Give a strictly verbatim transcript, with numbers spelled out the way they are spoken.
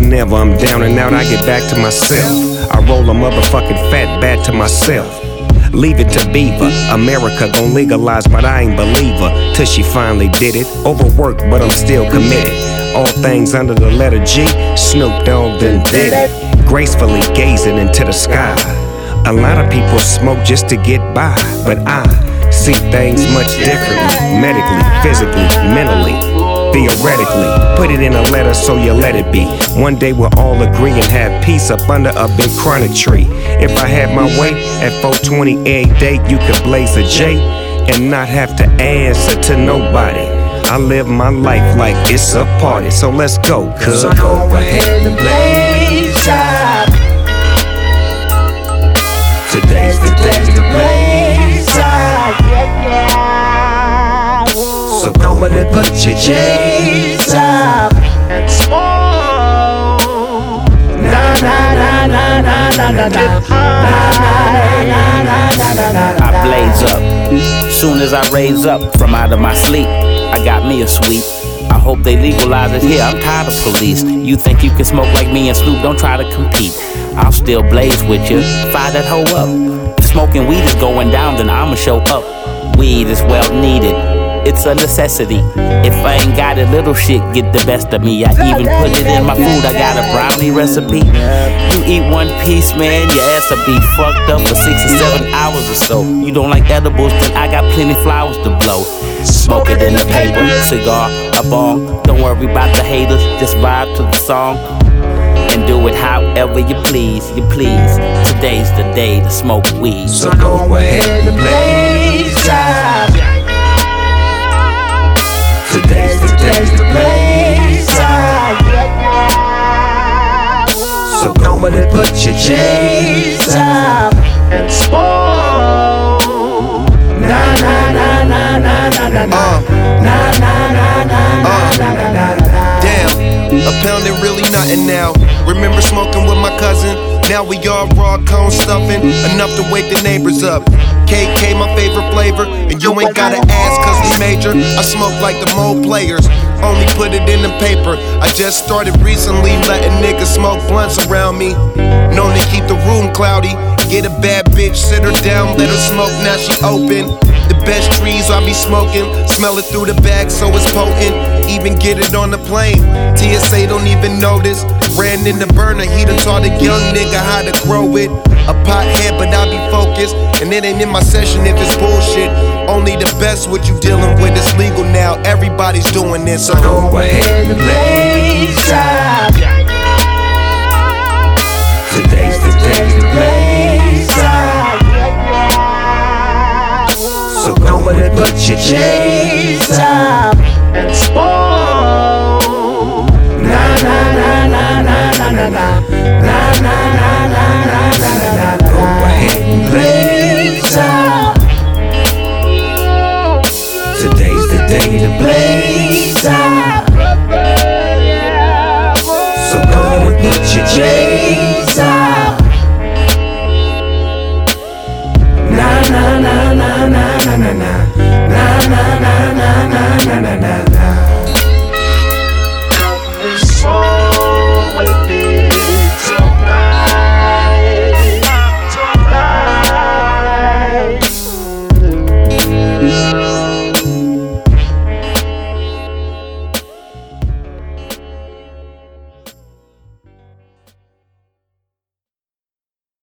Whenever I'm down and out, I get back to myself. I roll a motherfucking fat bat to myself. Leave it to Beaver. America gon' legalize, but I ain't believer. Till she finally did it. Overworked, but I'm still committed. All things under the letter G. Snoop Dogg done did it. Gracefully gazing into the sky. A lot of people smoke just to get by, but I see things much differently. Medically, physically, mentally, theoretically. Put it in a letter so you let it be. One day we'll all agree and have peace up under a big chronic tree. If I had my way, at four twenty every day you could blaze a J and not have to answer to nobody. I live my life like it's a party, so let's go, cuz. So go ahead and blaze up. Today's the day to blaze up. So go ahead and put your J's up and smoke. Na na na na na na na na na na na na. I blaze up. Soon as I raise up from out of my sleep, I got me a sweet. I hope they legalize it here, I'm tired of police. You think you can smoke like me and Snoop, don't try to compete. I'll still blaze with you, fire that hoe up. If smoking weed is going down, then I'ma show up. Weed is well needed, it's a necessity. If I ain't got it, little shit get the best of me. I even put it in my food, I got a brownie recipe. You eat one piece, man, your ass will be fucked up for six or seven hours or so. You don't like edibles, then I got plenty flowers to blow. Smoke it in the paper, cigar, a bong. Don't worry about the haters, just vibe to the song. And do it however you please, you please. Today's the day to smoke weed. So go ahead and blaze up. Today's the day to blaze up. So go ahead and put your J's up and smoke. Na na na na na na na na na na na na na na na. Damn, a pound ain't really nothing now. Remember smoking with my cousin? Now we all raw cone stuffing, enough to wake the neighbors up. K K my favorite flavor, and you ain't gotta ask cause we major. I smoke like the mole players, only put it in the paper. I just started recently letting niggas smoke blunts around me. Known to keep the room cloudy. Get a bad bitch, sit her down, let her smoke, now she open. The best trees I be smoking, smell it through the bag so it's potent. Even get it on the plane, T S A don't even notice. Ran in the burner, he done taught a young nigga how to grow it. A pothead, but I be focused, and it ain't in my session if it's bullshit. Only the best what you dealing with is legal now, everybody's doing this. So go ahead and blaze up. Today's the day to blaze up. So go ahead and put your J's up and smoke. Na na na na na na na na na na na na na na. Go ahead and blaze up. Today's the day to blaze.